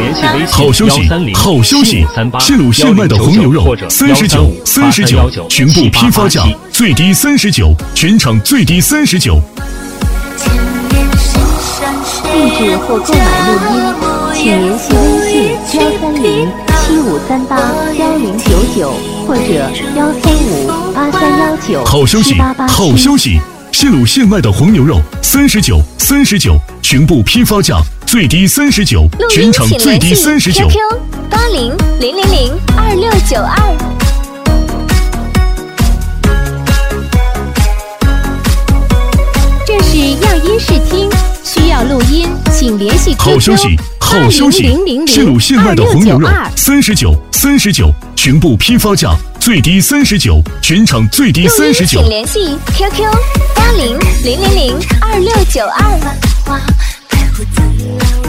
好消息，好消息！是鲁现卖的红牛肉39，全部批发价最低39，全场最低39。 定制或购买录音，请联系微信13075381099或者1358319。 好消息，好消息！是鲁现卖的红牛肉39，全部批发价最低39，全场最低39。 QQ8000002692。这是样音视听，需要录音，请联系 QQ。 好消息，好消息！是鲁现卖的红牛肉39，全部批发价最低39，全场最低39。 请联系 QQ8000002692。